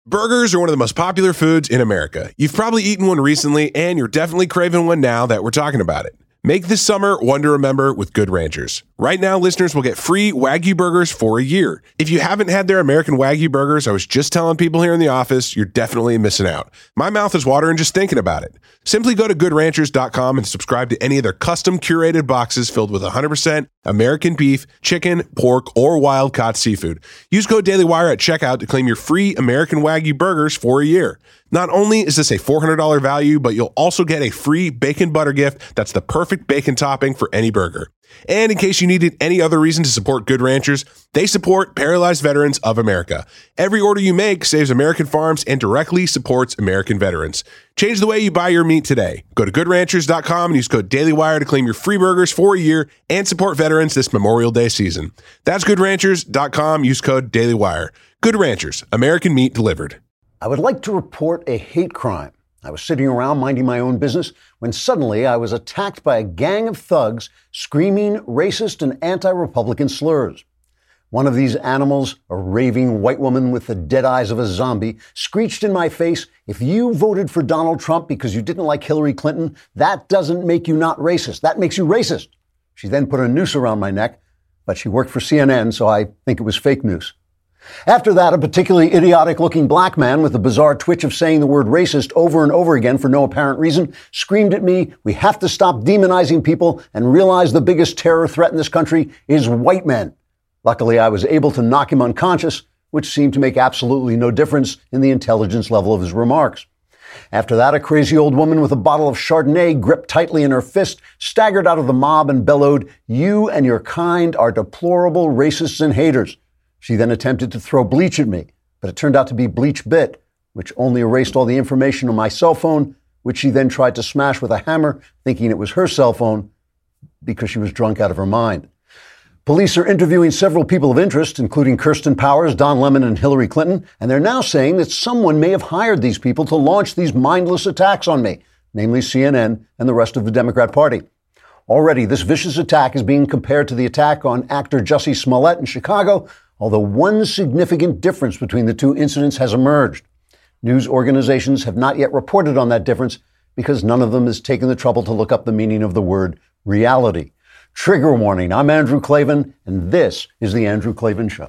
Burgers are one of the most popular foods in America. You've probably eaten one recently, and you're definitely craving one now that we're talking about it. Make this summer one to remember with Good Ranchers. Right now, listeners will get free Wagyu burgers for a year. If you haven't had their American Wagyu burgers, I was just telling people here in the office, you're definitely missing out. My mouth is watering just thinking about it. Simply go to goodranchers.com and subscribe to any of their custom curated boxes filled with 100% American beef, chicken, pork, or wild-caught seafood. Use code DailyWire at checkout to claim your free American Wagyu burgers for a year. Not only is this a $400 value, but you'll also get a free bacon butter gift that's the perfect bacon topping for any burger. And in case you needed any other reason to support Good Ranchers, they support Paralyzed Veterans of America. Every order you make saves American farms and directly supports American veterans. Change the way you buy your meat today. Go to goodranchers.com and use code DailyWire to claim your free burgers for a year and support veterans this Memorial Day season. That's goodranchers.com. Use code DailyWire. Good Ranchers, American meat delivered. I would like to report a hate crime. I was sitting around minding my own business when suddenly I was attacked by a gang of thugs screaming racist and anti-Republican slurs. One of these animals, a raving white woman with the dead eyes of a zombie, screeched in my face, "If you voted for Donald Trump because you didn't like Hillary Clinton, that doesn't make you not racist. That makes you racist." She then put a noose around my neck, but she worked for CNN, so I think it was fake news. After that, a particularly idiotic-looking black man with a bizarre twitch of saying the word racist over and over again for no apparent reason screamed at me, "We have to stop demonizing people and realize the biggest terror threat in this country is white men." Luckily, I was able to knock him unconscious, which seemed to make absolutely no difference in the intelligence level of his remarks. After that, a crazy old woman with a bottle of Chardonnay gripped tightly in her fist staggered out of the mob and bellowed, "You and your kind are deplorable racists and haters." She then attempted to throw bleach at me, but it turned out to be bleach bit, which only erased all the information on my cell phone, which she then tried to smash with a hammer, thinking it was her cell phone because she was drunk out of her mind. Police are interviewing several people of interest, including Kirsten Powers, Don Lemon, and Hillary Clinton, and they're now saying that someone may have hired these people to launch these mindless attacks on me, namely CNN and the rest of the Democrat Party. Already, this vicious attack is being compared to the attack on actor Jussie Smollett in Chicago, although one significant difference between the two incidents has emerged. News organizations have not yet reported on that difference because none of them has taken the trouble to look up the meaning of the word reality. Trigger warning, I'm Andrew Klavan, and this is The Andrew Klavan Show.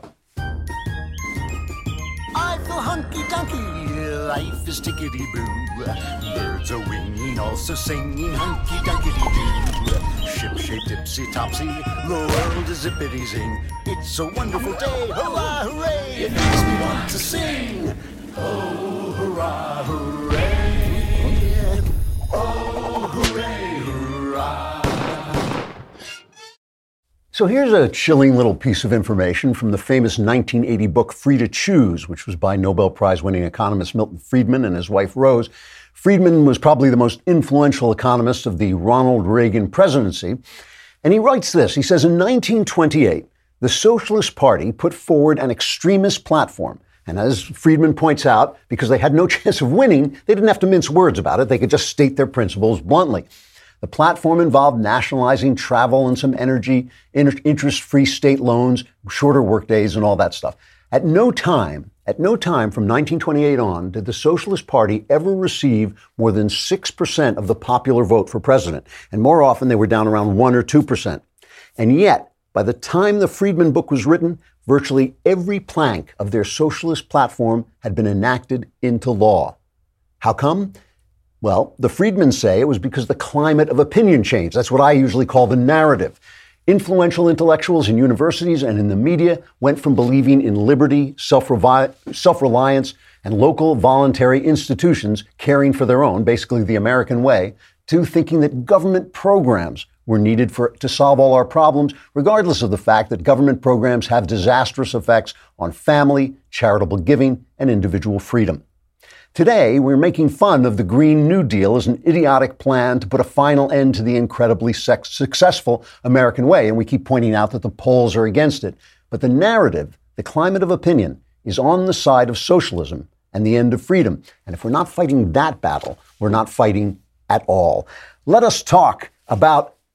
I feel hunky-dunky, life is tickety-boo. Birds are winging, also singing hunky-dunky-doo. Ship-shape, tipsy-topsy, the world is zippity-zing. It's a wonderful day, hurrah, hooray! It makes me want to sing. Oh, hurrah, hooray! Oh, hooray, hurrah! So here's a chilling little piece of information from the famous 1980 book Free to Choose, which was by Nobel Prize-winning economist Milton Friedman and his wife Rose. Friedman was probably the most influential economist of the Ronald Reagan presidency. And he writes this. He says, in 1928, the Socialist Party put forward an extremist platform. And as Friedman points out, because they had no chance of winning, they didn't have to mince words about it. They could just state their principles bluntly. The platform involved nationalizing travel and some energy, interest-free state loans, shorter workdays, and all that stuff. At no time from 1928 on did the Socialist Party ever receive more than 6% of the popular vote for president. And more often, they were down around 1 or 2%. And yet, by the time the Friedman book was written, virtually every plank of their socialist platform had been enacted into law. How come? Well, the Friedmans say it was because the climate of opinion changed. That's what I usually call the narrative. Influential intellectuals in universities and in the media went from believing in liberty, self-reliance, and local voluntary institutions caring for their own, basically the American way, to thinking that government programs were needed to solve all our problems, regardless of the fact that government programs have disastrous effects on family, charitable giving, and individual freedom. Today, we're making fun of the Green New Deal as an idiotic plan to put a final end to the incredibly successful American way, and we keep pointing out that the polls are against it. But the narrative, the climate of opinion, is on the side of socialism and the end of freedom. And if we're not fighting that battle, we're not fighting at all. Let us talk about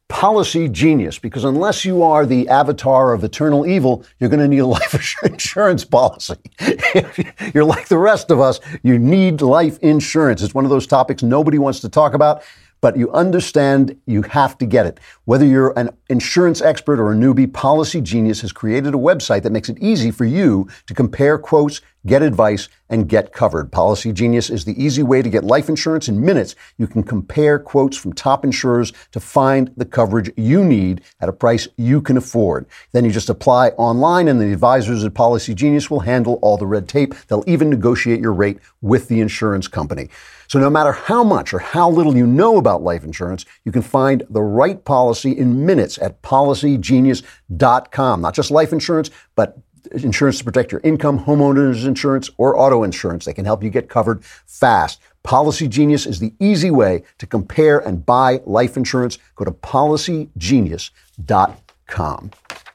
Policy Genius, because unless you are the avatar of eternal evil, you're going to need a life insurance policy. If you're like the rest of us, you need life insurance. It's one of those topics nobody wants to talk about, but you understand you have to get it. Whether you're an insurance expert or a newbie, Policy Genius has created a website that makes it easy for you to compare quotes, get advice, and get covered. Policy Genius is the easy way to get life insurance in minutes. You can compare quotes from top insurers to find the coverage you need at a price you can afford. Then you just apply online, and the advisors at Policy Genius will handle all the red tape. They'll even negotiate your rate with the insurance company. So no matter how much or how little you know about life insurance, you can find the right policy in minutes at policygenius.com. Not just life insurance, but insurance to protect your income, homeowners insurance, or auto insurance. They can help you get covered fast. Policy Genius is the easy way to compare and buy life insurance. Go to policygenius.com.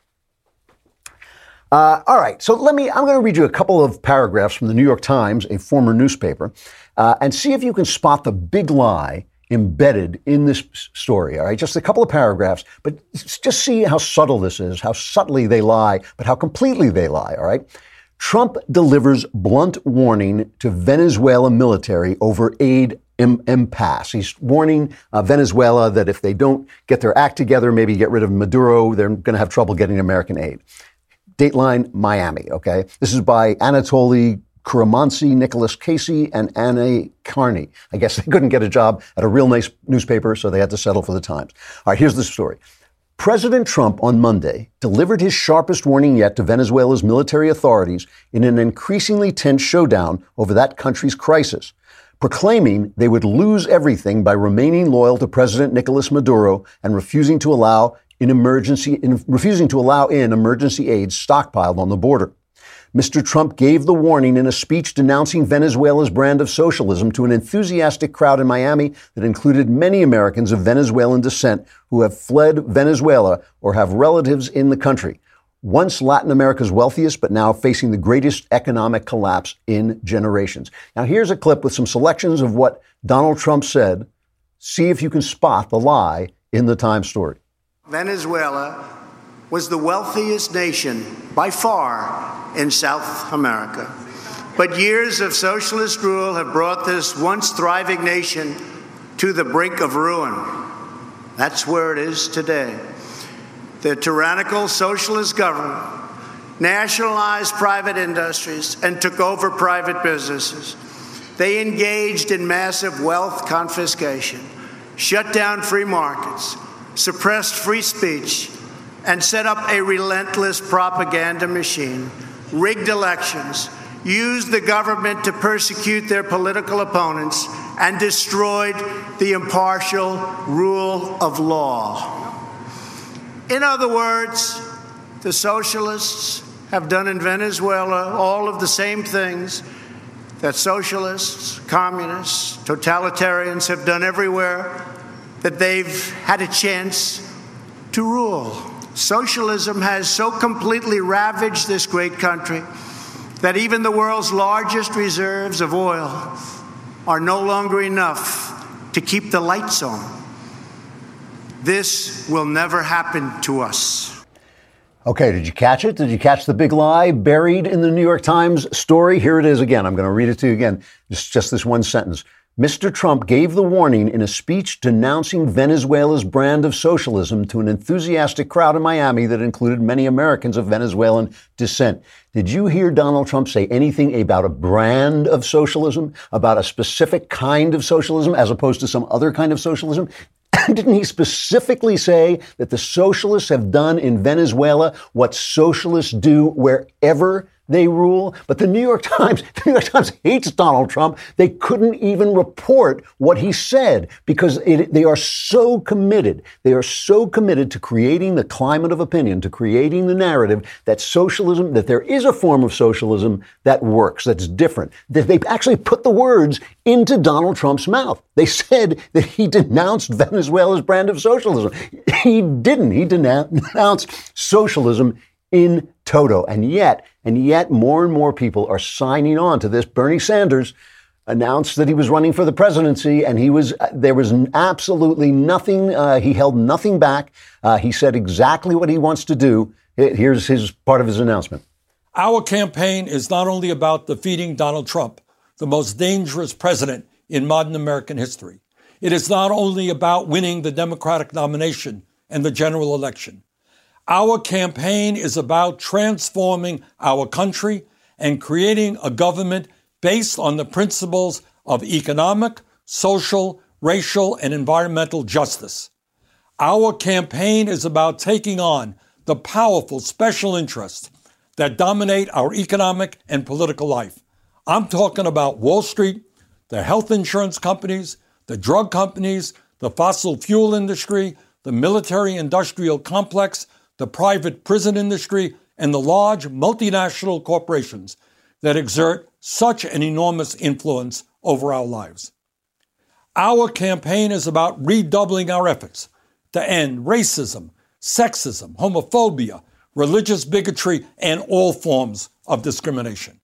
All right, so I'm going to read you a couple of paragraphs from the New York Times, a former newspaper, and see if you can spot the big lie embedded in this story. All right, just a couple of paragraphs, but just see how subtle this is, how subtly they lie, but how completely they lie. All right. Trump delivers blunt warning to Venezuela military over aid impasse. He's warning Venezuela that if they don't get their act together, maybe get rid of Maduro, they're going to have trouble getting American aid. Dateline Miami, okay? This is by Anatoly Kuromansi, Nicholas Casey, and Anna Carney. I guess they couldn't get a job at a real nice newspaper, so they had to settle for the Times. All right, here's the story. President Trump on Monday delivered his sharpest warning yet to Venezuela's military authorities in an increasingly tense showdown over that country's crisis, proclaiming they would lose everything by remaining loyal to President Nicolas Maduro and refusing to allow in emergency aid stockpiled on the border. Mr. Trump gave the warning in a speech denouncing Venezuela's brand of socialism to an enthusiastic crowd in Miami that included many Americans of Venezuelan descent who have fled Venezuela or have relatives in the country. Once Latin America's wealthiest, but now facing the greatest economic collapse in generations. Now, here's a clip with some selections of what Donald Trump said. See if you can spot the lie in the Times story. Venezuela was the wealthiest nation by far in South America. But years of socialist rule have brought this once thriving nation to the brink of ruin. That's where it is today. The tyrannical socialist government nationalized private industries and took over private businesses. They engaged in massive wealth confiscation, shut down free markets, suppressed free speech, and set up a relentless propaganda machine, rigged elections, used the government to persecute their political opponents, and destroyed the impartial rule of law. In other words, the socialists have done in Venezuela all of the same things that socialists, communists, totalitarians have done everywhere that they've had a chance to rule. Socialism has so completely ravaged this great country that even the world's largest reserves of oil are no longer enough to keep the lights on. This will never happen to us. Okay, did you catch it? Did you catch the big lie buried in the New York Times story? Here it is again. I'm going to read it to you again. Just this one sentence. Mr. Trump gave the warning in a speech denouncing Venezuela's brand of socialism to an enthusiastic crowd in Miami that included many Americans of Venezuelan descent. Did you hear Donald Trump say anything about a brand of socialism, about a specific kind of socialism as opposed to some other kind of socialism? Didn't he specifically say that the socialists have done in Venezuela what socialists do wherever they rule? But the New York Times hates Donald Trump. They couldn't even report what he said because they are so committed. They are so committed to creating the climate of opinion, to creating the narrative that socialism, that there is a form of socialism that works, that's different. That they actually put the words into Donald Trump's mouth. They said that he denounced Venezuela's brand of socialism. He didn't. He denounced socialism in toto. And yet more and more people are signing on to this. Bernie Sanders, announced that he was running for the presidency, and there was absolutely nothing. He held nothing back. He said exactly what he wants to do. Here's his part of his announcement. Our campaign is not only about defeating Donald Trump, the most dangerous president in modern American history. It is not only about winning the Democratic nomination and the general election. Our campaign is about transforming our country and creating a government based on the principles of economic, social, racial, and environmental justice. Our campaign is about taking on the powerful special interests that dominate our economic and political life. I'm talking about Wall Street, the health insurance companies, the drug companies, the fossil fuel industry, the military-industrial complex, the private prison industry, and the large multinational corporations that exert such an enormous influence over our lives. Our campaign is about redoubling our efforts to end racism, sexism, homophobia, religious bigotry, and all forms of discrimination.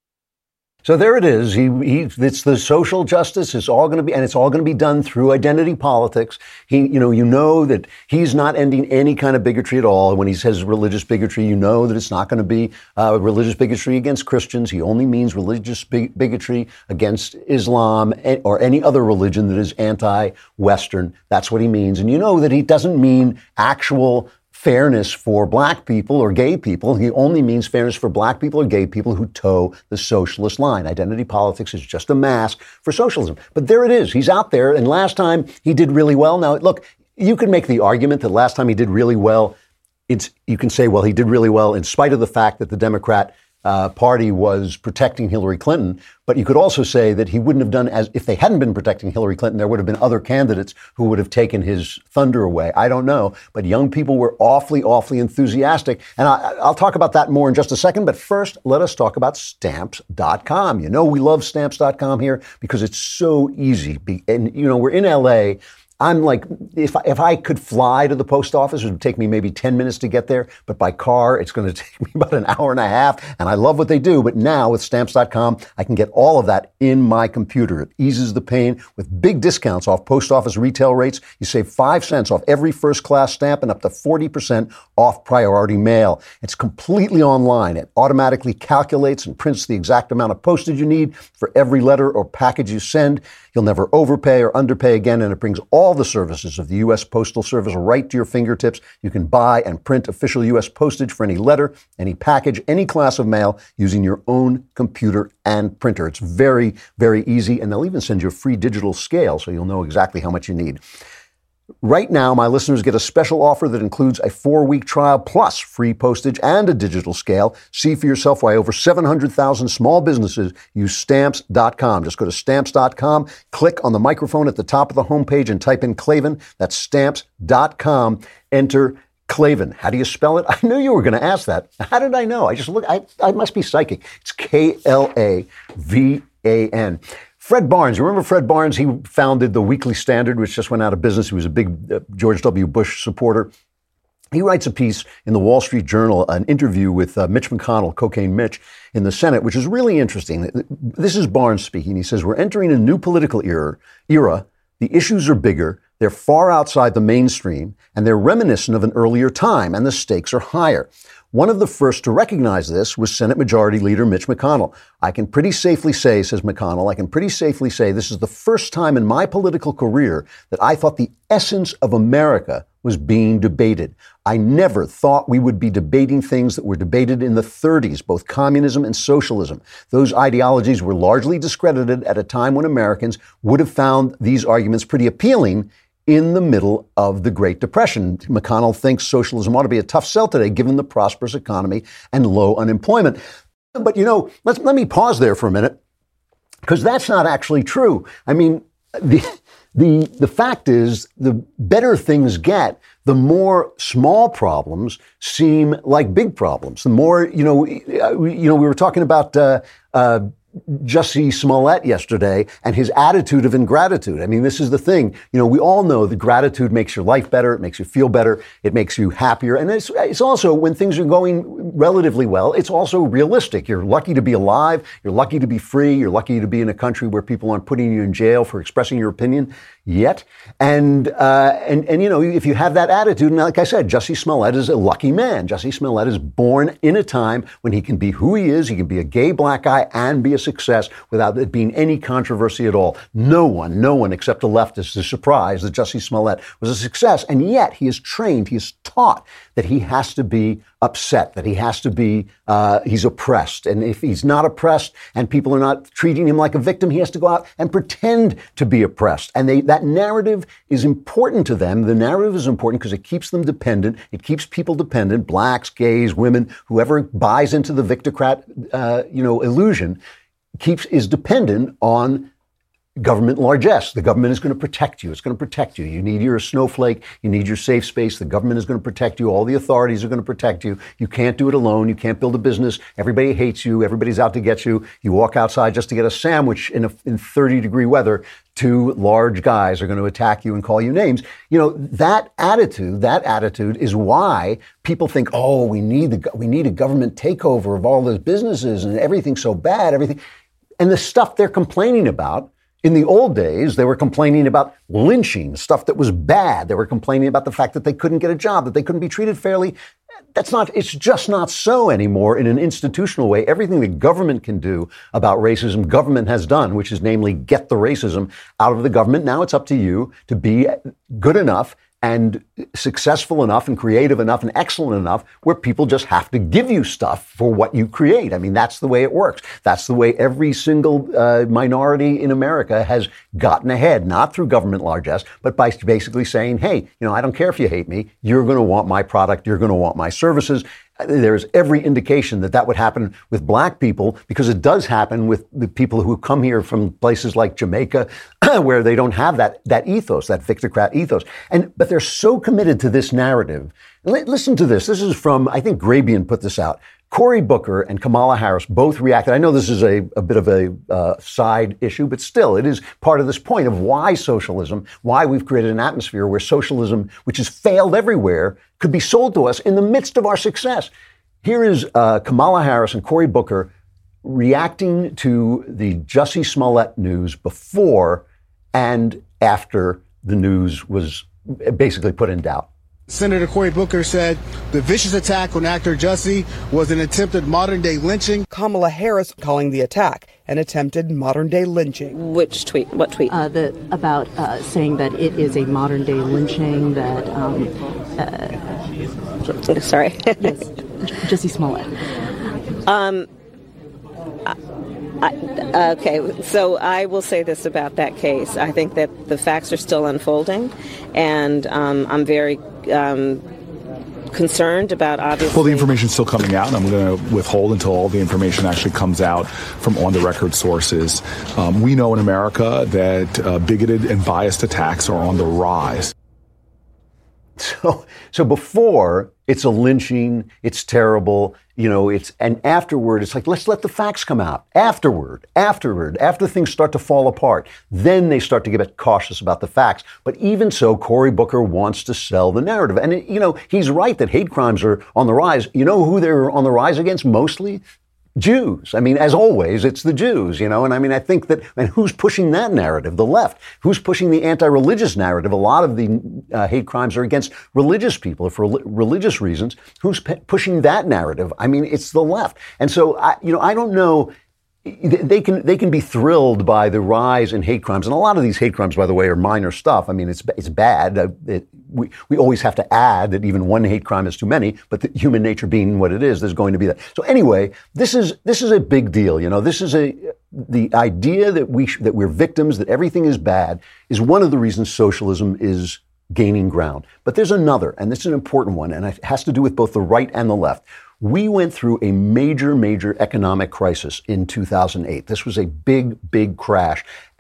So there it is. It's the social justice. It's all going to be, and it's all going to be done through identity politics. You know that he's not ending any kind of bigotry at all. When he says religious bigotry, you know that it's not going to be religious bigotry against Christians. He only means religious bigotry against Islam or any other religion that is anti-Western. That's what he means. And you know that he doesn't mean actual fairness for black people or gay people. He only means fairness for black people or gay people who toe the socialist line. Identity politics is just a mask for socialism. But there it is. He's out there. And last time he did really well. Now, look, you can make the argument that last time he did really well. You can say, well, he did really well in spite of the fact that the Democrat Party was protecting Hillary Clinton. But you could also say that he wouldn't have done as if they hadn't been protecting Hillary Clinton. There would have been other candidates who would have taken his thunder away. I don't know. But young people were awfully, awfully enthusiastic. And I'll talk about that more in just a second. But first, let us talk about Stamps.com. You know, we love Stamps.com here because it's so easy. And, we're in L.A., I'm like, if I could fly to the post office, it would take me maybe 10 minutes to get there. But by car, it's going to take me about an hour and a half. And I love what they do. But now with Stamps.com, I can get all of that in my computer. It eases the pain with big discounts off post office retail rates. You save 5 cents off every first class stamp and up to 40% off priority mail. It's completely online. It automatically calculates and prints the exact amount of postage you need for every letter or package you send. You'll never overpay or underpay again, and it brings all the services of the U.S. Postal Service right to your fingertips. You can buy and print official U.S. postage for any letter, any package, any class of mail using your own computer and printer. It's very, very easy, and they'll even send you a free digital scale so you'll know exactly how much you need. Right now, my listeners get a special offer that includes a 4-week trial plus free postage and a digital scale. See for yourself why over 700,000 small businesses use Stamps.com. Just go to Stamps.com, click on the microphone at the top of the homepage and type in Klavan. That's Stamps.com. Enter Klavan. How do you spell it? I knew you were going to ask that. How did I know? I must be psychic. It's Klavan. Fred Barnes. You remember Fred Barnes? He founded the Weekly Standard, which just went out of business. He was a big George W. Bush supporter. He writes a piece in the Wall Street Journal, an interview with Mitch McConnell, Cocaine Mitch, in the Senate, which is really interesting. This is Barnes speaking. He says, we're entering a new political era. The issues are bigger. They're far outside the mainstream, and they're reminiscent of an earlier time, and the stakes are higher. One of the first to recognize this was Senate Majority Leader Mitch McConnell. I can pretty safely say, says McConnell, this is the first time in my political career that I thought the essence of America was being debated. I never thought we would be debating things that were debated in the 30s, both communism and socialism. Those ideologies were largely discredited at a time when Americans would have found these arguments pretty appealing in the middle of the Great Depression. McConnell thinks socialism ought to be a tough sell today, given the prosperous economy and low unemployment. But, let me pause there for a minute, because that's not actually true. I mean, the fact is, the better things get, the more small problems seem like big problems. The more, we were talking about Jussie Smollett yesterday and his attitude of ingratitude. I mean, this is the thing. We all know that gratitude makes your life better. It makes you feel better. It makes you happier. And it's also, when things are going relatively well, it's also realistic. You're lucky to be alive. You're lucky to be free. You're lucky to be in a country where people aren't putting you in jail for expressing your opinion yet. And if you have that attitude, and like I said, Jussie Smollett is a lucky man. Jussie Smollett is born in a time when he can be who he is. He can be a gay black guy and be a success without it being any controversy at all. No one except a leftist is surprised that Jussie Smollett was a success. And yet he is trained, he is taught that he has to be upset, that he has to be, he's oppressed. And if he's not oppressed and people are not treating him like a victim, he has to go out and pretend to be oppressed. And that narrative is important to them. The narrative is important because it keeps them dependent. It keeps people dependent, blacks, gays, women, whoever buys into the victocrat, illusion, is dependent on government largesse. The government is going to protect you. It's going to protect you. You're a snowflake. You need your safe space. The government is going to protect you. All the authorities are going to protect you. You can't do it alone. You can't build a business. Everybody hates you. Everybody's out to get you. You walk outside just to get a sandwich in 30-degree weather. Two large guys are going to attack you and call you names. That attitude is why people think, oh, we need a government takeover of all those businesses and everything's so bad, everything. And the stuff they're complaining about, in the old days, they were complaining about lynching, stuff that was bad. They were complaining about the fact that they couldn't get a job, that they couldn't be treated fairly. It's just not so anymore in an institutional way. Everything the government can do about racism, government has done, which is namely get the racism out of the government. Now it's up to you to be good enough and successful enough and creative enough and excellent enough where people just have to give you stuff for what you create. I mean, that's the way it works. That's the way every single minority in America has gotten ahead, not through government largesse, but by basically saying, hey, I don't care if you hate me. You're going to want my product. You're going to want my services. There's every indication that would happen with black people, because it does happen with the people who come here from places like Jamaica, where they don't have that ethos, that victocrat ethos. But they're so committed to this narrative. Listen to this. This is from, I think Grabian put this out. Cory Booker and Kamala Harris both reacted. I know this is a bit of a side issue, but still, it is part of this point of why socialism, why we've created an atmosphere where socialism, which has failed everywhere, could be sold to us in the midst of our success. Here is Kamala Harris and Cory Booker reacting to the Jussie Smollett news before and after the news was basically put in doubt. Senator Cory Booker said the vicious attack on actor Jussie was an attempted modern-day lynching. Kamala Harris calling the attack an attempted modern-day lynching. Which tweet? What tweet? About saying that it is a modern-day lynching that... Sorry. Yes, Jussie Smollett. Okay, so I will say this about that case. I think that the facts are still unfolding, and I'm very concerned about, obviously... Well, the information's still coming out, and I'm going to withhold until all the information actually comes out from on-the-record sources. We know in America that bigoted and biased attacks are on the rise. So before, it's a lynching, it's terrible, and afterward, it's like, let's let the facts come out. After things start to fall apart, then they start to get cautious about the facts. But even so, Cory Booker wants to sell the narrative. And, he's right that hate crimes are on the rise. You know who they're on the rise against mostly? Jews. I mean, as always, it's the Jews, and I mean, I think that, and who's pushing that narrative? The left. Who's pushing the anti-religious narrative? A lot of the hate crimes are against religious people for religious reasons. Who's pushing that narrative? I mean, it's the left. And so, I don't know. They can be thrilled by the rise in hate crimes, and a lot of these hate crimes, by the way, are minor stuff. I mean, it's bad. We always have to add that even one hate crime is too many, but the human nature being what it is, there's going to be that. So anyway, this is a big deal. This is the idea that we're victims, that everything is bad, is one of the reasons socialism is gaining ground. But there's another, and this is an important one, and it has to do with both the right and the left. We went through a major economic crisis in 2008. This was a big crash. And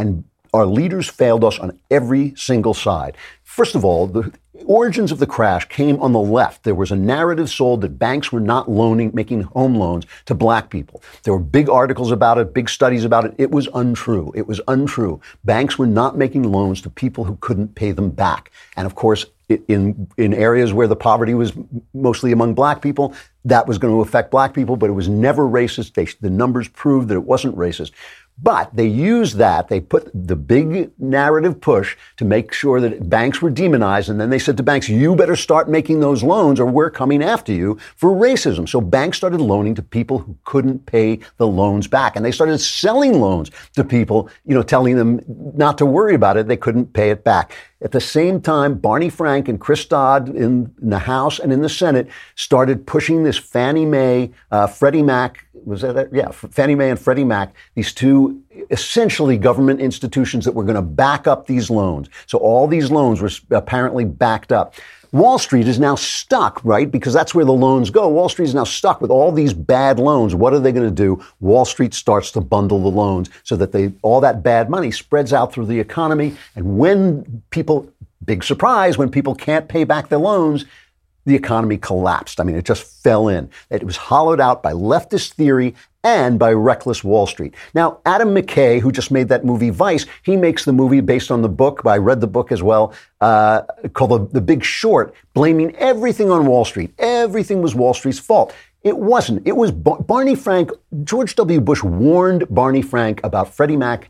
Our leaders failed us on every single side. First of all, the origins of the crash came on the left. There was a narrative sold that banks were not making home loans to black people. There were big articles about it, big studies about it. It was untrue. It was untrue. Banks were not making loans to people who couldn't pay them back. And of course, in areas where the poverty was mostly among black people, that was going to affect black people, but it was never racist. The numbers proved that it wasn't racist. But they used that. They put the big narrative push to make sure that banks were demonized. And then they said to banks, you better start making those loans or we're coming after you for racism. So banks started loaning to people who couldn't pay the loans back. And they started selling loans to people, telling them not to worry about it. They couldn't pay it back. At the same time, Barney Frank and Chris Dodd in the House and in the Senate started pushing this Fannie Mae, Freddie Mac, Fannie Mae and Freddie Mac, these two essentially government institutions that were going to back up these loans. So all these loans were apparently backed up. Wall Street is now stuck, right? Because that's where the loans go. Wall Street is now stuck with all these bad loans. What are they going to do? Wall Street starts to bundle the loans so that all that bad money spreads out through the economy. And when people, big surprise, when people can't pay back their loans, the economy collapsed. I mean, it just fell in. It was hollowed out by leftist theory and by reckless Wall Street. Now, Adam McKay, who just made that movie Vice, he makes the movie based on the book. I read the book as well, called The Big Short, blaming everything on Wall Street. Everything was Wall Street's fault. It wasn't. It was Barney Frank. George W. Bush warned Barney Frank about Fannie Mae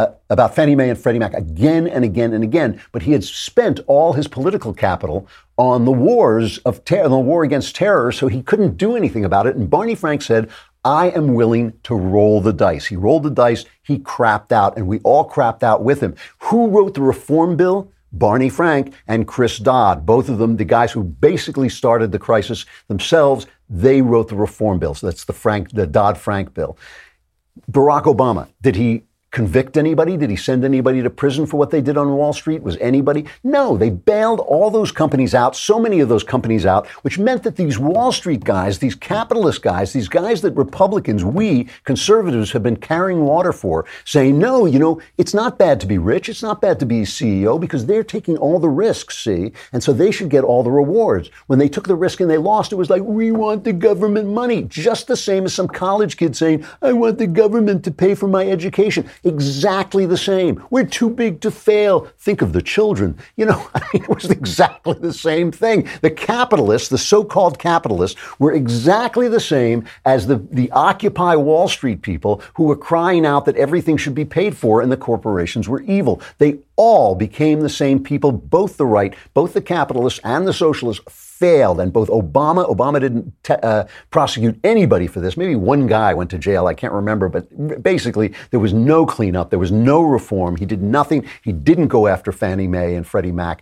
and Freddie Mac again and again and again. But he had spent all his political capital on the wars of the war against terror, so he couldn't do anything about it. And Barney Frank said, I am willing to roll the dice. He rolled the dice. He crapped out, and we all crapped out with him. Who wrote the reform bill? Barney Frank and Chris Dodd, both of them, the guys who basically started the crisis themselves. They wrote the reform bill. So that's the Dodd-Frank bill. Barack Obama, did he convict anybody? Did he send anybody to prison for what they did on Wall Street? Was anybody? No, they bailed all those companies out, so many of those companies out, which meant that these Wall Street guys, these capitalist guys, these guys that Republicans, we conservatives have been carrying water for, saying, no, it's not bad to be rich. It's not bad to be a CEO because they're taking all the risks, see? And so they should get all the rewards. When they took the risk and they lost, it was like, we want the government money. Just the same as some college kid saying, I want the government to pay for my education. Exactly the same. We're too big to fail. Think of the children. It was exactly the same thing. The capitalists, the so-called capitalists, were exactly the same as the Occupy Wall Street people who were crying out that everything should be paid for and the corporations were evil. They all became the same people, both the right, both the capitalists and the socialists failed. And both Obama didn't prosecute anybody for this. Maybe one guy went to jail. I can't remember. But basically, there was no cleanup. There was no reform. He did nothing. He didn't go after Fannie Mae and Freddie Mac.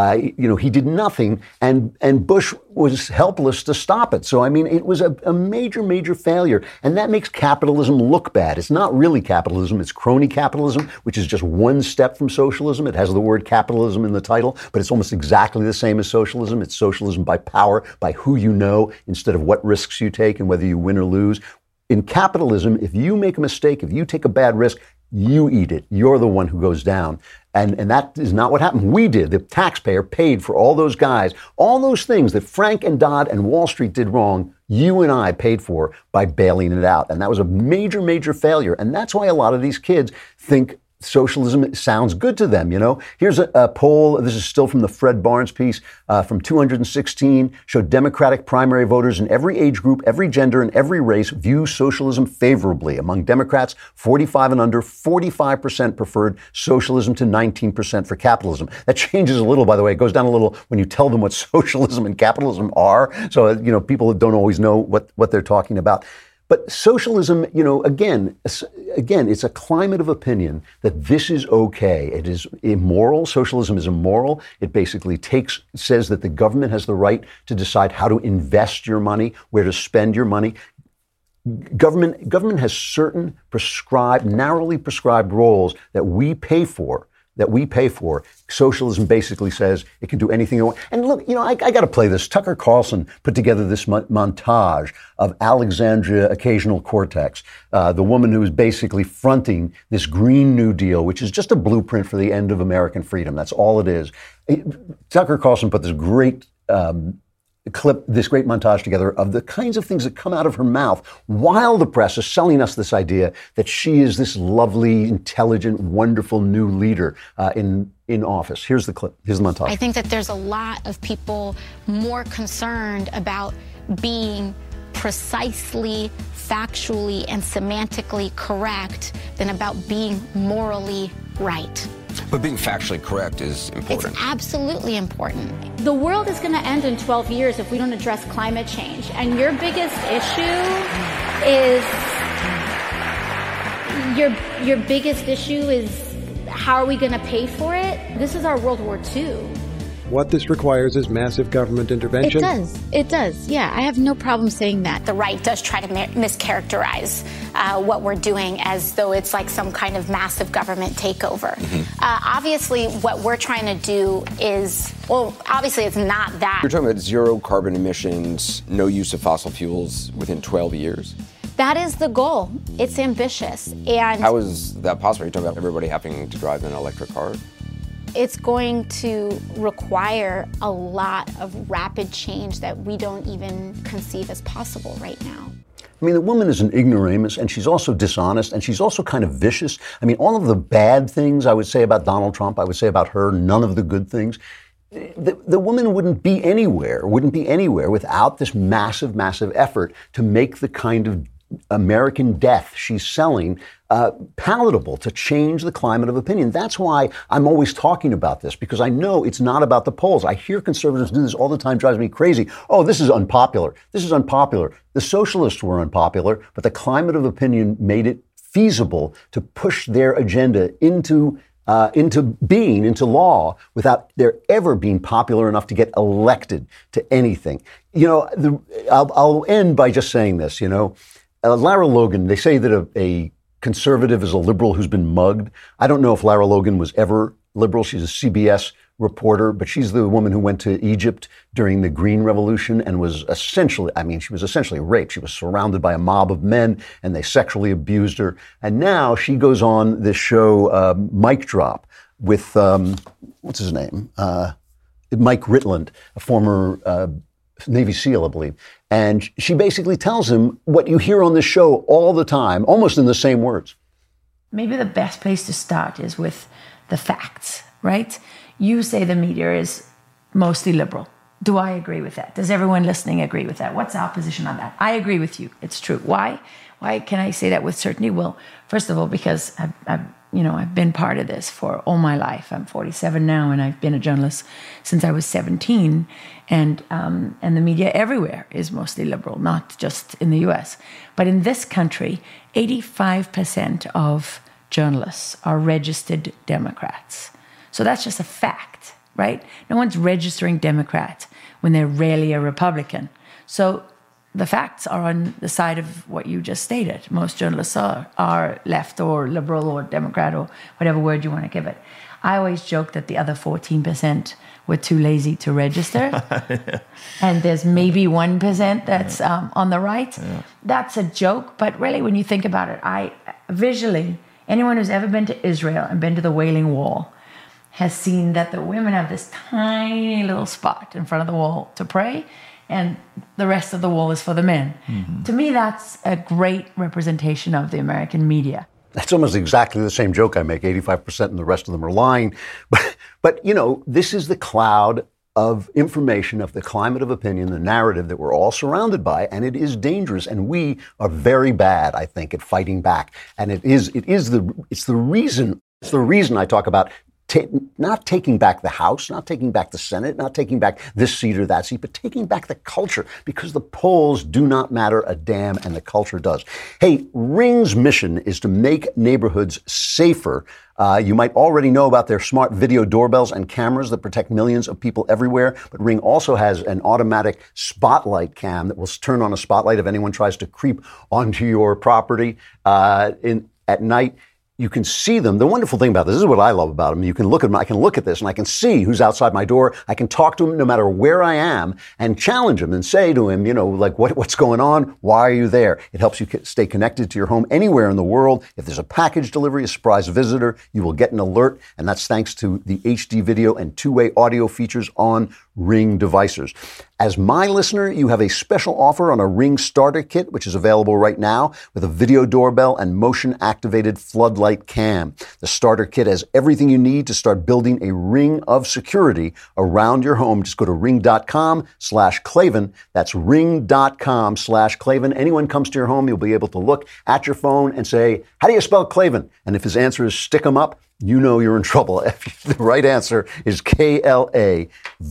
He did nothing. And Bush was helpless to stop it. So, it was a major, major failure. And that makes capitalism look bad. It's not really capitalism. It's crony capitalism, which is just one step from socialism. It has the word capitalism in the title, but it's almost exactly the same as socialism. It's socialism by power, by who you know, instead of what risks you take and whether you win or lose. In capitalism, if you make a mistake, if you take a bad risk, you eat it. You're the one who goes down. And that is not what happened. We did. The taxpayer paid for all those guys. All those things that Frank and Dodd and Wall Street did wrong, you and I paid for by bailing it out. And that was a major, major failure. And that's why a lot of these kids think socialism sounds good to them. Here's a poll. This is still from the Fred Barnes piece from 2016, showed Democratic primary voters in every age group, every gender, and every race view socialism favorably. Among Democrats, 45 and under, 45% preferred socialism to 19% for capitalism. That changes a little, by the way. It goes down a little when you tell them what socialism and capitalism are. So, people don't always know what they're talking about. But socialism, again, it's a climate of opinion that this is okay. It is immoral. Socialism is immoral. It basically says that the government has the right to decide how to invest your money, where to spend your money. Government has certain narrowly prescribed roles that we pay for. that we pay for, socialism basically says it can do anything it wants. And look, I got to play this. Tucker Carlson put together this montage of Alexandria Occasional Cortex, the woman who is basically fronting this Green New Deal, which is just a blueprint for the end of American freedom. That's all it is. Tucker Carlson put this great this great montage together of the kinds of things that come out of her mouth while the press is selling us this idea that she is this lovely, intelligent, wonderful new leader in office. Here's the clip. Here's the montage. I think that there's a lot of people more concerned about being precisely, factually, and semantically correct than about being morally right. But being factually correct is important. It's absolutely important. The world is going to end in 12 years if we don't address climate change. And your biggest issue is how are we going to pay for it? This is our World War II. What this requires is massive government intervention. It does. Yeah, I have no problem saying that. The right does try to mischaracterize what we're doing as though it's like some kind of massive government takeover. Obviously, what we're trying to do is, obviously it's not that. You're talking about zero carbon emissions, no use of fossil fuels within 12 years? That is the goal. It's ambitious. And how is that possible? You're talking about everybody having to drive an electric car? It's going to require a lot of rapid change that we don't even conceive as possible right now. I mean, the woman is an ignoramus, and she's also dishonest, and she's also kind of vicious. I mean, all of the bad things I would say about Donald Trump, I would say about her, none of the good things. The woman wouldn't be anywhere without this massive, massive effort to make the kind of American death she's selling palatable, to change the climate of opinion. That's why I'm always talking about this, because I know it's not about the polls. I hear conservatives do this all the time, drives me crazy. Oh, this is unpopular. This is unpopular. The socialists were unpopular, but the climate of opinion made it feasible to push their agenda into law without there ever being popular enough to get elected to anything. I'll end by just saying this, Lara Logan, they say that a conservative is a liberal who's been mugged. I don't know if Lara Logan was ever liberal. She's a CBS reporter, but she's the woman who went to Egypt during the Green Revolution and was essentially raped. She was surrounded by a mob of men and they sexually abused her. And now she goes on this show, Mic Drop, with, what's his name? Mike Ritland, a former Navy SEAL, I believe. And she basically tells him what you hear on this show all the time, almost in the same words. Maybe the best place to start is with the facts, right? You say the media is mostly liberal. Do I agree with that? Does everyone listening agree with that? What's our position on that? I agree with you. It's true. Why? Why can I say that with certainty? Well, first of all, because I've been part of this for all my life. I'm 47 now, and I've been a journalist since I was 17. And the media everywhere is mostly liberal, not just in the U.S. But in this country, 85% of journalists are registered Democrats. So that's just a fact, right? No one's registering Democrat when they're rarely a Republican. So the facts are on the side of what you just stated. Most journalists are left or liberal or Democrat or whatever word you want to give it. I always joke that the other 14% were too lazy to register. And there's maybe 1% that's on the right. Yeah. That's a joke, but really when you think about it, visually, anyone who's ever been to Israel and been to the Wailing Wall has seen that the women have this tiny little spot in front of the wall to pray, and the rest of the wall is for the men. Mm-hmm. To me, that's a great representation of the American media. That's almost exactly the same joke I make. 85% and the rest of them are lying. But this is the cloud of information, of the climate of opinion, the narrative that we're all surrounded by, and it is dangerous. And we are very bad, I think, at fighting back. And it's the reason I talk about not taking back the House, not taking back the Senate, not taking back this seat or that seat, but taking back the culture, because the polls do not matter a damn and the culture does. Hey, Ring's mission is to make neighborhoods safer. You might already know about their smart video doorbells and cameras that protect millions of people everywhere, but Ring also has an automatic spotlight cam that will turn on a spotlight if anyone tries to creep onto your property at night. you can see them. The wonderful thing about this is what I love about them. You can look at them. I can look at this and I can see who's outside my door. I can talk to him no matter where I am and challenge him and say to him, like what's going on? Why are you there? It helps you stay connected to your home anywhere in the world. If there's a package delivery, a surprise visitor, you will get an alert. And that's thanks to the HD video and two-way audio features on Ring devices. As my listener, you have a special offer on a Ring starter kit, which is available right now with a video doorbell and motion-activated floodlight cam. The starter kit has everything you need to start building a ring of security around your home. Just go to ring.com/Klavan. That's ring.com/Klavan. Anyone comes to your home, you'll be able to look at your phone and say, how do you spell Klavan? And if his answer is stick 'em up, you know you're in trouble. The right answer is Klavan.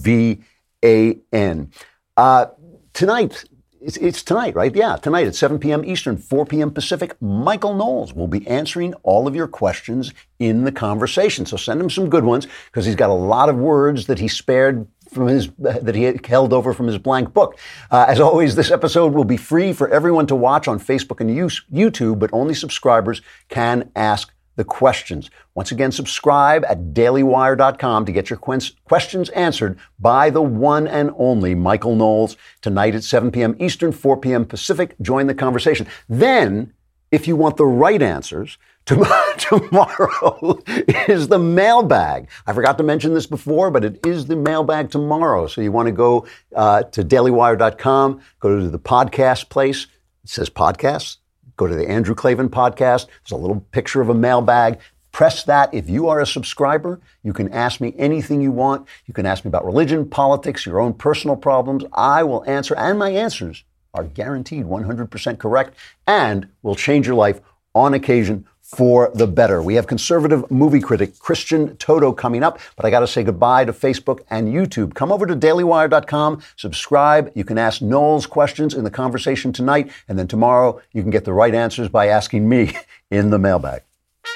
Tonight, it's tonight, right? Yeah, tonight at 7 p.m. Eastern, 4 p.m. Pacific, Michael Knowles will be answering all of your questions in the conversation. So send him some good ones because he's got a lot of words that he spared from that he held over from his blank book. As always, this episode will be free for everyone to watch on Facebook and YouTube, but only subscribers can ask the questions. Once again, subscribe at dailywire.com to get your questions answered by the one and only Michael Knowles tonight at 7 p.m. Eastern, 4 p.m. Pacific. Join the conversation. Then, if you want the right answers, tomorrow is the mailbag. I forgot to mention this before, but it is the mailbag tomorrow. So you want to go to dailywire.com, go to the podcast place. It says podcasts. Go to the Andrew Klavan podcast. There's a little picture of a mailbag. Press that. If you are a subscriber, you can ask me anything you want. You can ask me about religion, politics, your own personal problems. I will answer, and my answers are guaranteed 100% correct and will change your life on occasion for the better. We have conservative movie critic Christian Toto coming up, but I got to say goodbye to Facebook and YouTube. Come over to dailywire.com, subscribe. You can ask Knowles questions in the conversation tonight, and then tomorrow you can get the right answers by asking me in the mailbag.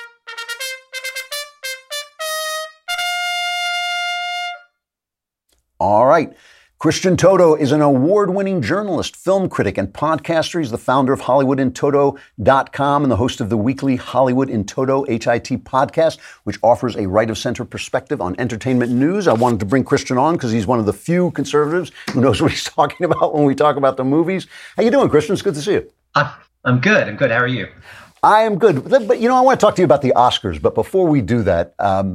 All right. Christian Toto is an award-winning journalist, film critic, and podcaster. He's the founder of HollywoodInToto.com and the host of the weekly Hollywood in Toto, HIT podcast, which offers a right-of-center perspective on entertainment news. I wanted to bring Christian on because he's one of the few conservatives who knows what he's talking about when we talk about the movies. How you doing, Christian? It's good to see you. I'm good. How are you? I am good. But, I want to talk to you about the Oscars. But before we do that,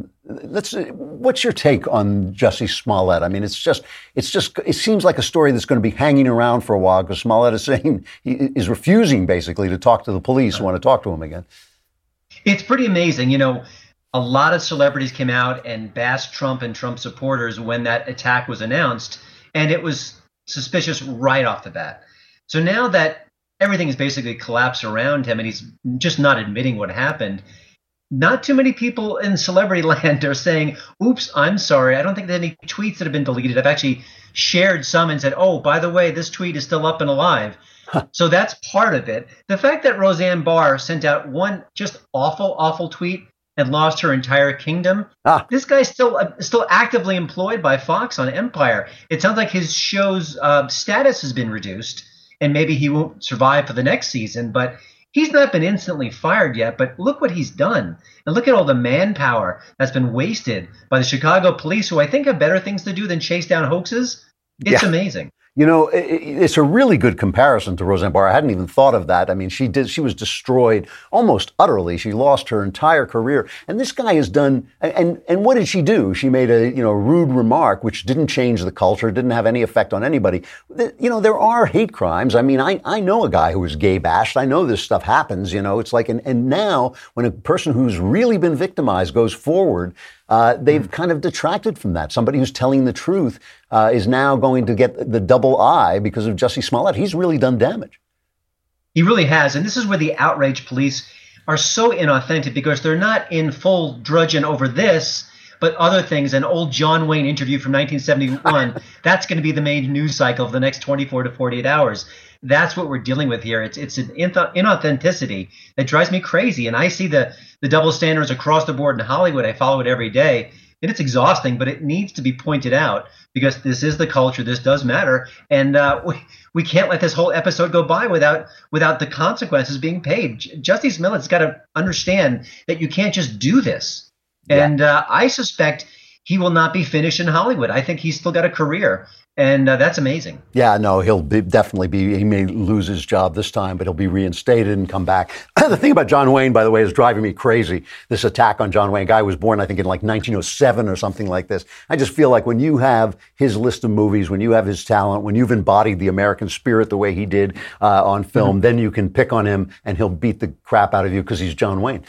what's your take on Jussie Smollett? I mean, it seems like a story that's going to be hanging around for a while because Smollett is saying he is refusing basically to talk to the police who want to talk to him again. It's pretty amazing. A lot of celebrities came out and bashed Trump and Trump supporters when that attack was announced, and it was suspicious right off the bat. So now that everything is basically collapsed around him and he's just not admitting what happened, not too many people in celebrity land are saying, oops, I'm sorry. I don't think there are any tweets that have been deleted. I've actually shared some and said, oh, by the way, this tweet is still up and alive. So that's part of it. The fact that Roseanne Barr sent out one just awful tweet and lost her entire kingdom. This guy's still actively employed by Fox on Empire. It sounds like his show's status has been reduced, and maybe he won't survive for the next season, but he's not been instantly fired yet. But look what he's done. And look at all the manpower that's been wasted by the Chicago police, who I think have better things to do than chase down hoaxes. It's amazing. It's a really good comparison to Roseanne Barr. I hadn't even thought of that. I mean, she was destroyed almost utterly. She lost her entire career. And this guy has done, and what did she do? She made a, rude remark, which didn't change the culture, didn't have any effect on anybody. There are hate crimes. I mean, I know a guy who was gay bashed. I know this stuff happens, it's like, and now when a person who's really been victimized goes forward, they've kind of detracted from that. Somebody who's telling the truth is now going to get the double eye because of Jussie Smollett. He's really done damage. He really has. And this is where the outrage police are so inauthentic, because they're not in full drudgeon over this, but other things. An old John Wayne interview from 1971, that's going to be the main news cycle of the next 24 to 48 hours. That's what we're dealing with here. It's an inauthenticity that drives me crazy. And I see the double standards across the board in Hollywood. I follow it every day. and it's exhausting, but it needs to be pointed out because this is the culture. This does matter, and we can't let this whole episode go by without the consequences being paid. Jussie Smollett's got to understand that you can't just do this, and I suspect he will not be finished in Hollywood. I think he's still got a career, and that's amazing. Yeah, no, he'll definitely be, he may lose his job this time, but he'll be reinstated and come back. The thing about John Wayne, by the way, is driving me crazy. This attack on John Wayne, guy was born, I think, in like 1907 or something like this. I just feel like when you have his list of movies, when you have his talent, when you've embodied the American spirit the way he did on film, then you can pick on him and he'll beat the crap out of you because he's John Wayne.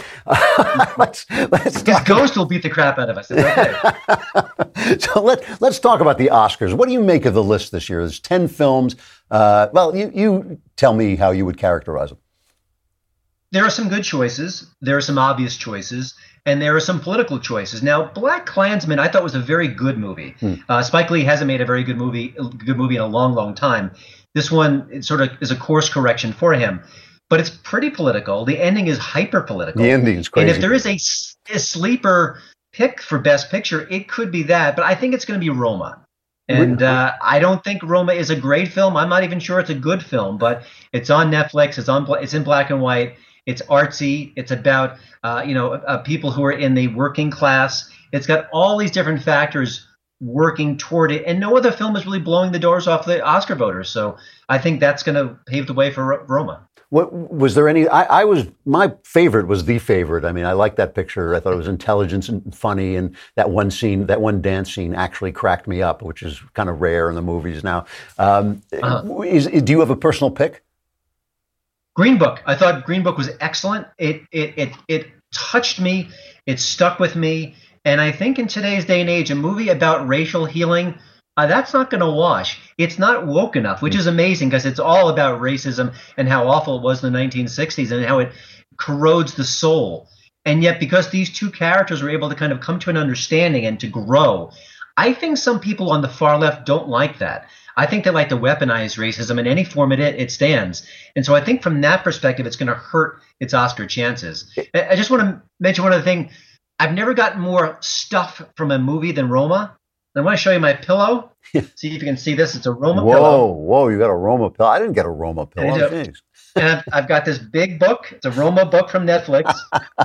His ghost will beat the crap out of us. Okay. So let's talk about the Oscars. What do you make of the list this year? There's 10 films. Well, you tell me how you would characterize them. There are some good choices. There are some obvious choices. And there are some political choices. Now, Black Klansman, I thought was a very good movie. Spike Lee hasn't made a very good movie in a long, long time. This one, it sort of is a course correction for him. But it's pretty political. The ending is hyper political. The ending is crazy. And if there is a sleeper pick for Best Picture, it could be that. But I think it's going to be Roma. And I don't think Roma is a great film. I'm not even sure it's a good film. But it's on Netflix. It's in black and white. It's artsy. It's about people who are in the working class. It's got all these different factors working toward it, and no other film is really blowing the doors off the Oscar voters. So I think that's going to pave the way for Roma. What was there any? My favorite was The Favorite. I mean, I liked that picture. I thought it was intelligent and funny, and that one scene, that one dance scene, actually cracked me up, which is kind of rare in the movies now. Do you have a personal pick? Green Book. I thought Green Book was excellent. It touched me. It stuck with me. And I think in today's day and age, a movie about racial healing, that's not going to wash. It's not woke enough, which is amazing because it's all about racism and how awful it was in the 1960s and how it corrodes the soul. And yet, because these two characters were able to kind of come to an understanding and to grow, I think some people on the far left don't like that. I think they like to weaponize racism in any form it stands. And so I think from that perspective, it's going to hurt its Oscar chances. I just want to mention one other thing. I've never gotten more stuff from a movie than Roma. I want to show you my pillow. See if you can see this. It's a Roma pillow. Whoa, you got a Roma pillow. I didn't get a Roma pillow. And I've got this big book. It's a Roma book from Netflix.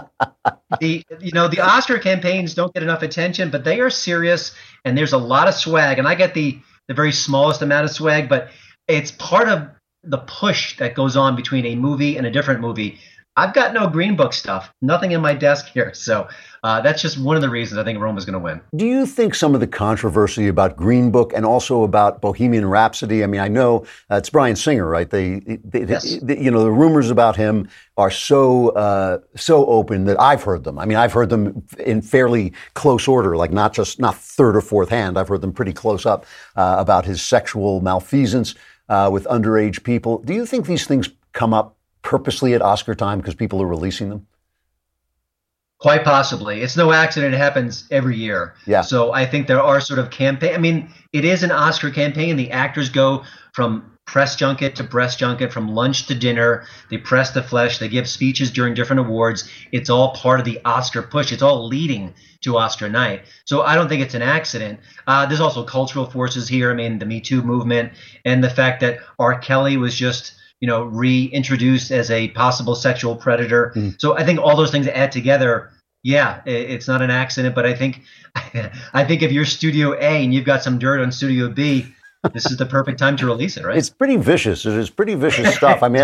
The Oscar campaigns don't get enough attention, but they are serious, and there's a lot of swag. And I get the very smallest amount of swag, but it's part of the push that goes on between a movie and a different movie. I've got no Green Book stuff, nothing in my desk here. So that's just one of the reasons I think Roma's going to win. Do you think some of the controversy about Green Book and also about Bohemian Rhapsody, I mean, I know it's Bryan Singer, right? Yes. The rumors about him are so open that I've heard them. I mean, I've heard them in fairly close order, like not third or fourth hand. I've heard them pretty close up about his sexual malfeasance with underage people. Do you think these things come up purposely at Oscar time because people are releasing them? Quite possibly. It's no accident. It happens every year. Yeah. So I think there are sort of campaign. I mean, it is an Oscar campaign. The actors go from press junket to press junket, from lunch to dinner. They press the flesh. They give speeches during different awards. It's all part of the Oscar push. It's all leading to Oscar night. So I don't think it's an accident. There's also cultural forces here. I mean, the Me Too movement and the fact that R. Kelly was just reintroduced as a possible sexual predator. So I think all those things add together. Yeah, it's not an accident, but I think if you're Studio A and you've got some dirt on Studio B, this is the perfect time to release it, right? It's pretty vicious. It is pretty vicious stuff. I mean,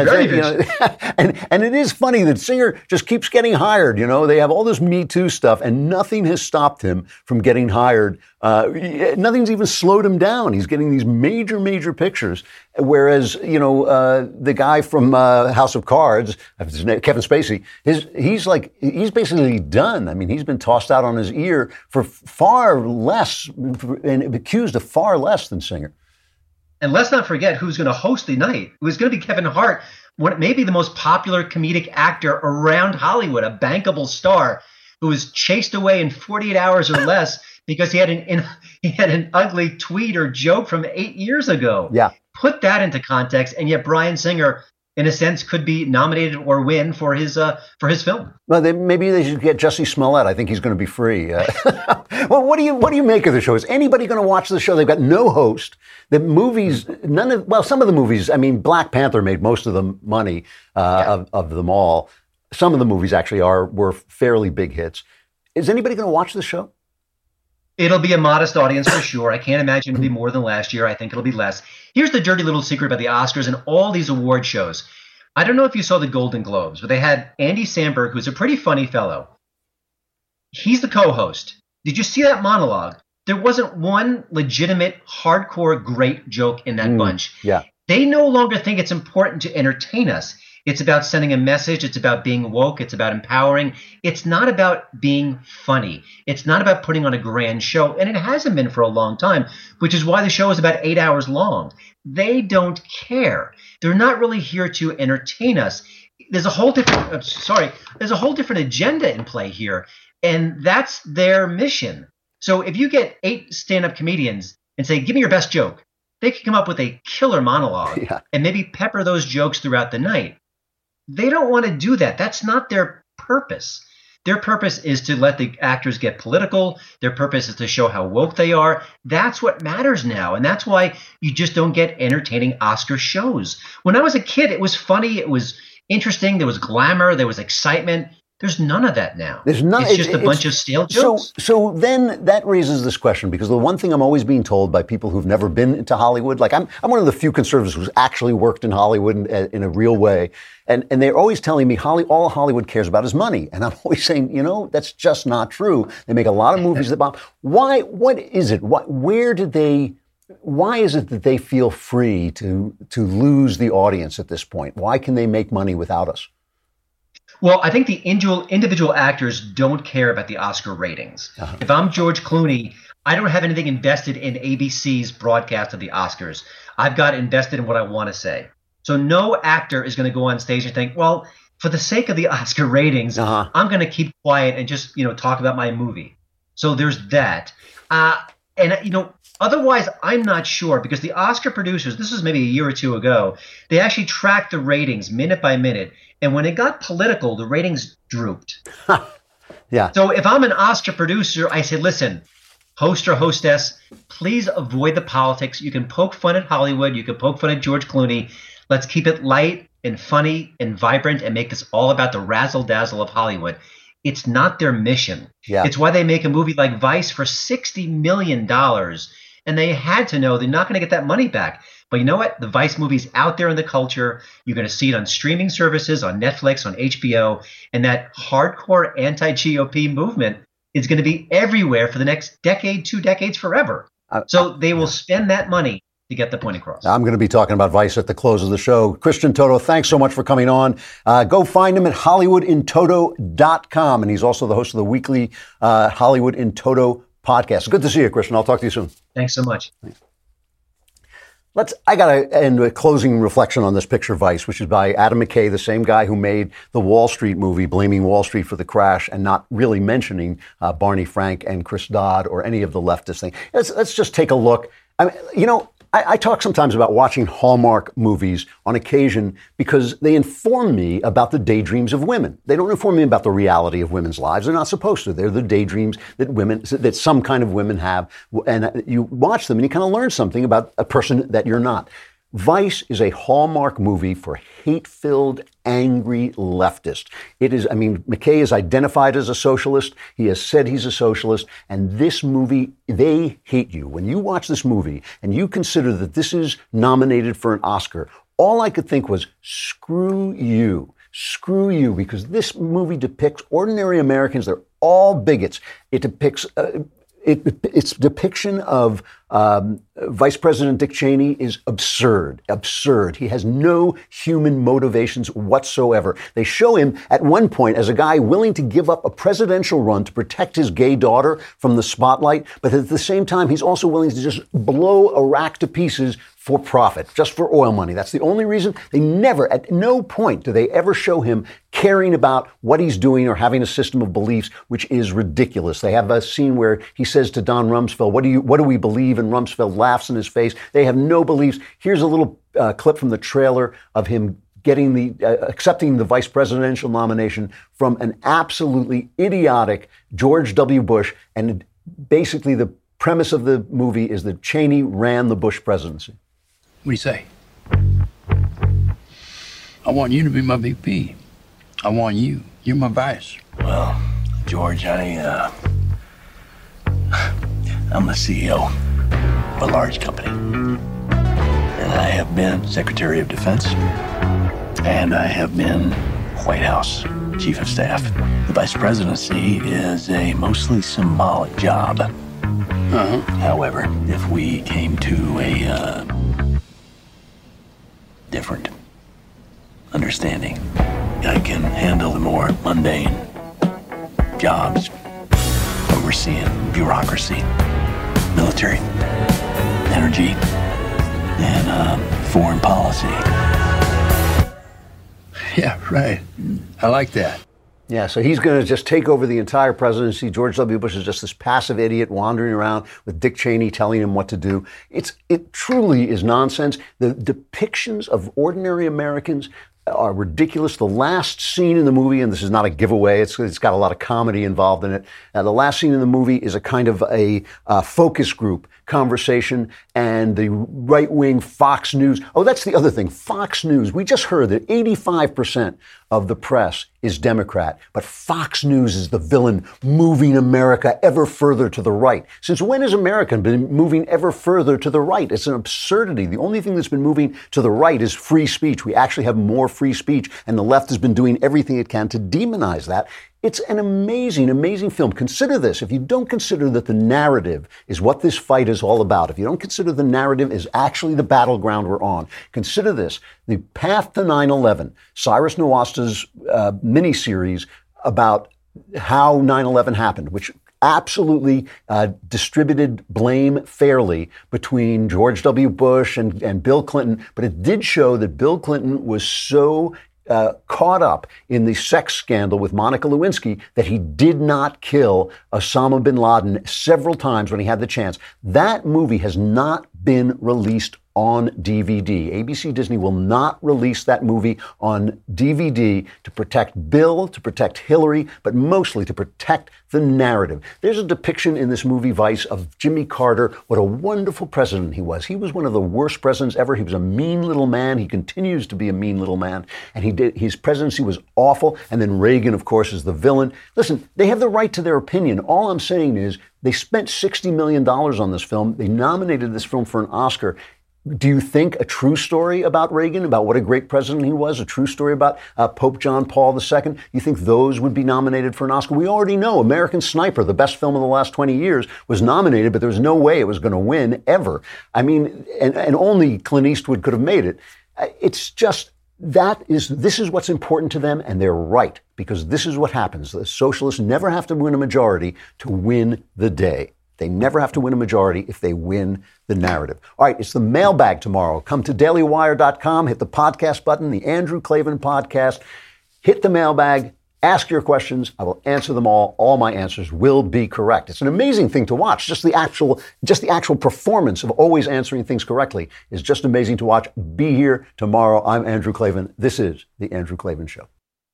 and it is funny that Singer just keeps getting hired. They have all this Me Too stuff, and nothing has stopped him from getting hired. Nothing's even slowed him down. He's getting these major, major pictures. Whereas, the guy from House of Cards, Kevin Spacey, he's basically done. I mean, he's been tossed out on his ear for far less, and accused of far less than Singer. And let's not forget who's going to host the night. It was going to be Kevin Hart, maybe the most popular comedic actor around Hollywood, a bankable star who was chased away in 48 hours or less because he had an ugly tweet or joke from 8 years ago. Yeah. Put that into context, and yet Bryan Singer in a sense, could be nominated or win for his film. Well, maybe they should get Jussie Smollett. I think he's going to be free. Well, what do you make of the show? Is anybody going to watch the show? They've got no host. The movies, some of the movies. I mean, Black Panther made most of the money of them all. Some of the movies actually were fairly big hits. Is anybody going to watch the show? It'll be a modest audience for sure. I can't imagine it'll be more than last year. I think it'll be less. Here's the dirty little secret about the Oscars and all these award shows. I don't know if you saw the Golden Globes, but they had Andy Samberg, who's a pretty funny fellow. He's the co-host. Did you see that monologue? There wasn't one legitimate, hardcore, great joke in that bunch. Yeah. They no longer think it's important to entertain us. It's about sending a message. It's about being woke. It's about empowering. It's not about being funny. It's not about putting on a grand show. And it hasn't been for a long time, which is why the show is about 8 hours long. They don't care. They're not really here to entertain us. There's a whole different, there's a whole different agenda in play here. And that's their mission. So if you get 8 stand-up comedians and say, give me your best joke, they can come up with a killer monologue and maybe pepper those jokes throughout the night. They don't want to do that. That's not their purpose. Their purpose is to let the actors get political. Their purpose is to show how woke they are. That's what matters now. And that's why you just don't get entertaining Oscar shows. When I was a kid, it was funny. It was interesting. There was glamour. There was excitement. There's none of that now. There's none. It's just a bunch of stale jokes. So then that raises this question, because the one thing I'm always being told by people who've never been into Hollywood, like I'm one of the few conservatives who's actually worked in Hollywood in a real way. And they're always telling me all Hollywood cares about is money. And I'm always saying, that's just not true. They make a lot of movies that bomb. Why? What is it? Why is it that they feel free to lose the audience at this point? Why can they make money without us? Well, I think the individual actors don't care about the Oscar ratings. If I'm George Clooney, I don't have anything invested in ABC's broadcast of the Oscars. I've got invested in what I want to say. So no actor is going to go on stage and think, well, for the sake of the Oscar ratings, I'm going to keep quiet and just, talk about my movie. So there's that. Otherwise, I'm not sure, because the Oscar producers, this was maybe a year or two ago, they actually tracked the ratings minute by minute. And when it got political, the ratings drooped. Yeah. So if I'm an Oscar producer, I say, listen, host or hostess, please avoid the politics. You can poke fun at Hollywood. You can poke fun at George Clooney. Let's keep it light and funny and vibrant and make this all about the razzle-dazzle of Hollywood. It's not their mission. Yeah. It's why they make a movie like Vice for $60 million. And they had to know they're not going to get that money back. But you know what? The Vice movie's out there in the culture. You're going to see it on streaming services, on Netflix, on HBO. And that hardcore anti-GOP movement is going to be everywhere for the next decade, 2 decades, forever. So they will spend that money to get the point across. I'm going to be talking about Vice at the close of the show. Christian Toto, thanks so much for coming on. Go find him at HollywoodInToto.com. And he's also the host of the weekly Hollywood in Toto podcast. Good to see you, Christian. I'll talk to you soon. Thanks so much. I got to end with a closing reflection on this picture, Vice, which is by Adam McKay, the same guy who made the Wall Street movie, blaming Wall Street for the crash and not really mentioning Barney Frank and Chris Dodd or any of the leftist thing. Let's just take a look. I mean, I talk sometimes about watching Hallmark movies on occasion because they inform me about the daydreams of women. They don't inform me about the reality of women's lives. They're not supposed to. They're the daydreams that some kind of women have. And you watch them and you kind of learn something about a person that you're not. Vice is a Hallmark movie for hate-filled, angry leftists. McKay is identified as a socialist. He has said he's a socialist. And this movie, they hate you. When you watch this movie and you consider that this is nominated for an Oscar, all I could think was, screw you. Screw you, because this movie depicts ordinary Americans. They're all bigots. It depicts... its depiction of Vice President Dick Cheney is absurd. He has no human motivations whatsoever. They show him at one point as a guy willing to give up a presidential run to protect his gay daughter from the spotlight, but at the same time, he's also willing to just blow Iraq to pieces for profit, just for oil money. That's the only reason. At no point do they ever show him caring about what he's doing or having a system of beliefs, which is ridiculous. They have a scene where he says to Don Rumsfeld, what do we believe? And Rumsfeld laughs in his face. They have no beliefs. Here's a little clip from the trailer of him getting accepting the vice presidential nomination from an absolutely idiotic George W. Bush. And basically the premise of the movie is that Cheney ran the Bush presidency. What do you say? I want you to be my VP. I want you. You're my vice. Well, George, I'm the CEO of a large company. And I have been Secretary of Defense. And I have been White House Chief of Staff. The Vice Presidency is a mostly symbolic job. However, if we came to a different understanding, I can handle the more mundane jobs, overseeing bureaucracy, military, energy, and foreign policy. Yeah, right. I like that. Yeah, so he's going to just take over the entire presidency. George W. Bush is just this passive idiot wandering around with Dick Cheney telling him what to do. It truly is nonsense. The depictions of ordinary Americans are ridiculous. The last scene in the movie, and this is not a giveaway, it's got a lot of comedy involved in it. The last scene in the movie is a kind of a focus group conversation, and the right-wing Fox News. Oh, that's the other thing. Fox News. We just heard that 85% of the press is Democrat, but Fox News is the villain moving America ever further to the right. Since when has America been moving ever further to the right? It's an absurdity. The only thing that's been moving to the right is free speech. We actually have more free speech, and the left has been doing everything it can to demonize that. It's an amazing, amazing film. Consider this. If you don't consider that the narrative is what this fight is all about, if you don't consider the narrative is actually the battleground we're on, consider this. The Path to 9/11, Cyrus Nawasta's miniseries about how 9/11 happened, which absolutely distributed blame fairly between George W. Bush and Bill Clinton. But it did show that Bill Clinton was so caught up in the sex scandal with Monica Lewinsky that he did not kill Osama bin Laden several times when he had the chance. That movie has not been released on DVD. ABC Disney will not release that movie on DVD to protect Bill, to protect Hillary, but mostly to protect the narrative. There's a depiction in this movie, Vice, of Jimmy Carter, what a wonderful president he was. He was one of the worst presidents ever. He was a mean little man. He continues to be a mean little man. And his presidency was awful. And then Reagan, of course, is the villain. Listen, they have the right to their opinion. All I'm saying is they spent $60 million on this film. They nominated this film for an Oscar. Do you think a true story about Reagan, about what a great president he was, a true story about Pope John Paul II, you think those would be nominated for an Oscar? We already know American Sniper, the best film of the last 20 years, was nominated, but there was no way it was going to win ever. I mean, and only Clint Eastwood could have made it. It's just, this is what's important to them, and they're right, because this is what happens. The socialists never have to win a majority to win the day. They never have to win a majority if they win the narrative. All right, it's the mailbag tomorrow. Come to dailywire.com, hit the podcast button, the Andrew Klavan podcast, hit the mailbag, ask your questions. I will answer them all. All my answers will be correct. It's an amazing thing to watch. Just the actual performance of always answering things correctly is just amazing to watch. Be here tomorrow. I'm Andrew Klavan. This is The Andrew Klavan Show.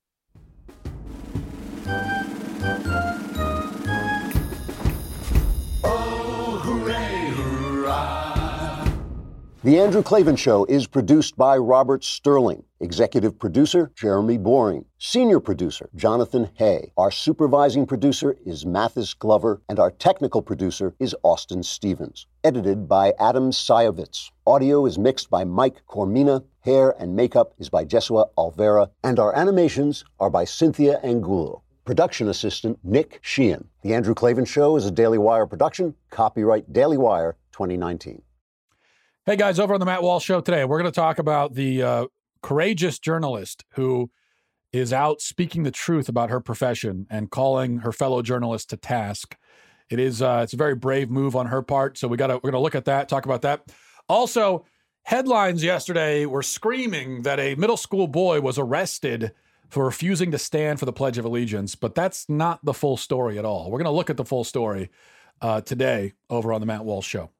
The Andrew Klavan Show is produced by Robert Sterling. Executive producer, Jeremy Boring. Senior producer, Jonathan Hay. Our supervising producer is Mathis Glover. And our technical producer is Austin Stevens. Edited by Adam Sayevitz. Audio is mixed by Mike Cormina. Hair and makeup is by Jesua Alvera. And our animations are by Cynthia Angulo. Production assistant, Nick Sheehan. The Andrew Klavan Show is a Daily Wire production. Copyright Daily Wire 2019. Hey guys, over on the Matt Walsh Show today, we're going to talk about the courageous journalist who is out speaking the truth about her profession and calling her fellow journalists to task. It's a very brave move on her part, so we're going to look at that, talk about that. Also, headlines yesterday were screaming that a middle school boy was arrested for refusing to stand for the Pledge of Allegiance, but that's not the full story at all. We're going to look at the full story today over on the Matt Walsh Show.